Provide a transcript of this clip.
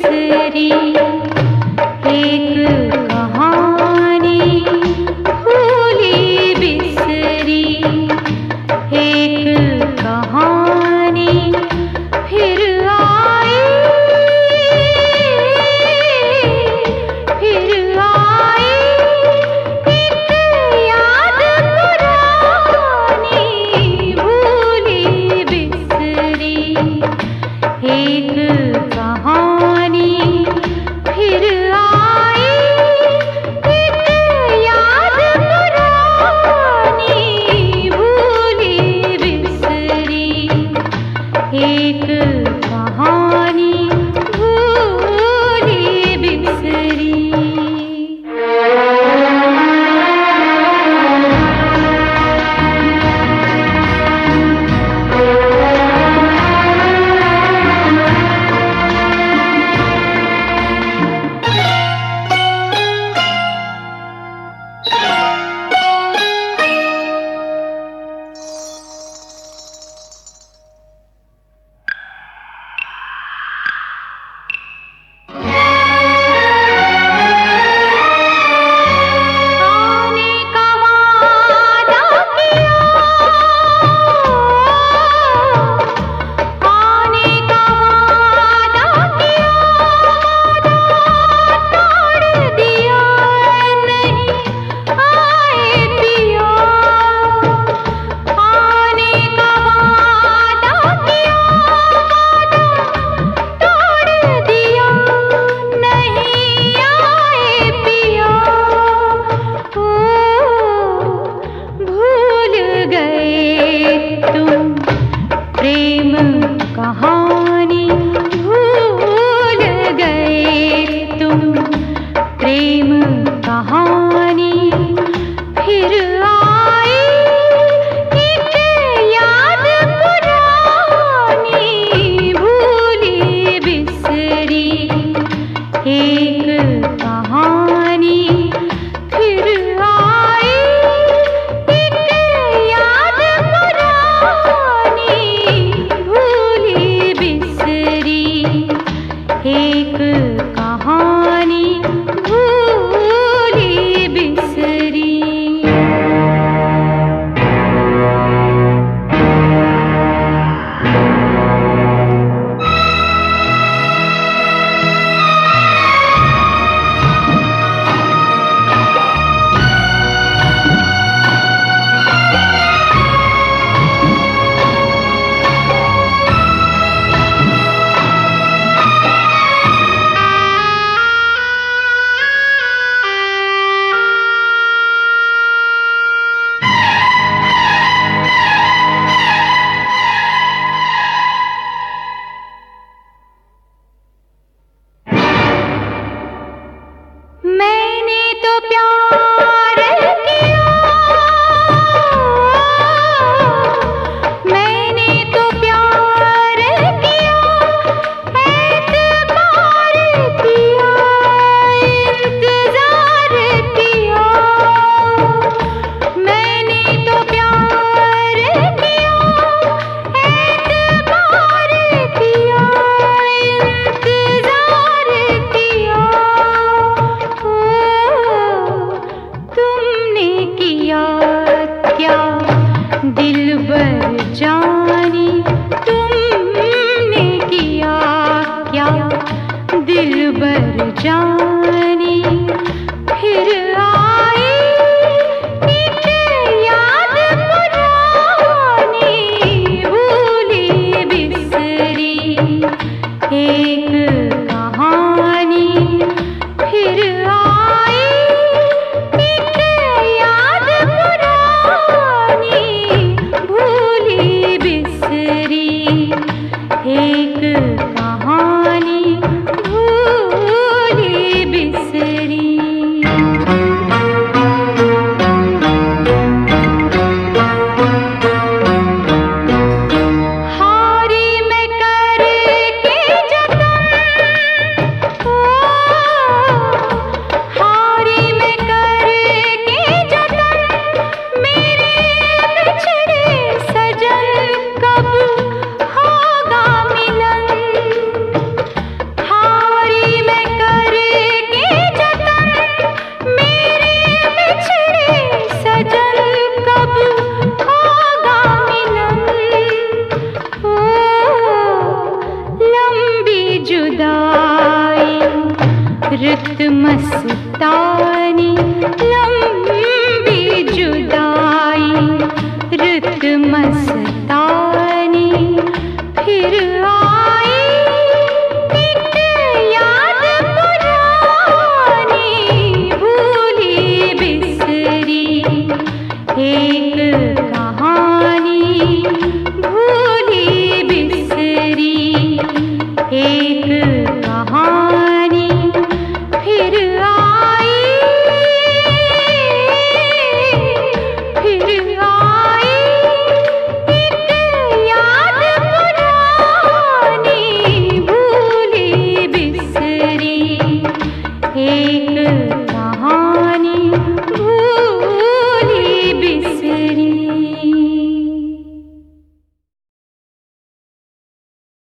बिसरी एक कहानी भूली बिसरी एक कहानी फिर आई एक याद पुरानी भूली बिसरी एक कहानी फिर आई एक याद पुरानी भूली बिसरी एक कहानी भूली बिसरी। प्रेम कहानी भूल गए तुम प्रेम कहानी फिर आई एक याद पुरानी भूली बिसरी एक कहानी फिर आई एक याद पुरानी भूली बिसरी एक कहानी भूली बिसरी। मैंने तो प्यार किया मैंने तो प्यार किया एतबार किया इंतजार किया मैंने तो प्यार किया एतबार किया इंतजार किया तुमने किया क्या दिलबर जानी तुमने किया क्या दिलबर जानी फिर आई एक याद पुरानी भूली बिसरी एक कहानी फिर आई एक याद पुरानी भूली बिसरी एक कहानी भूली रुत मस्तानी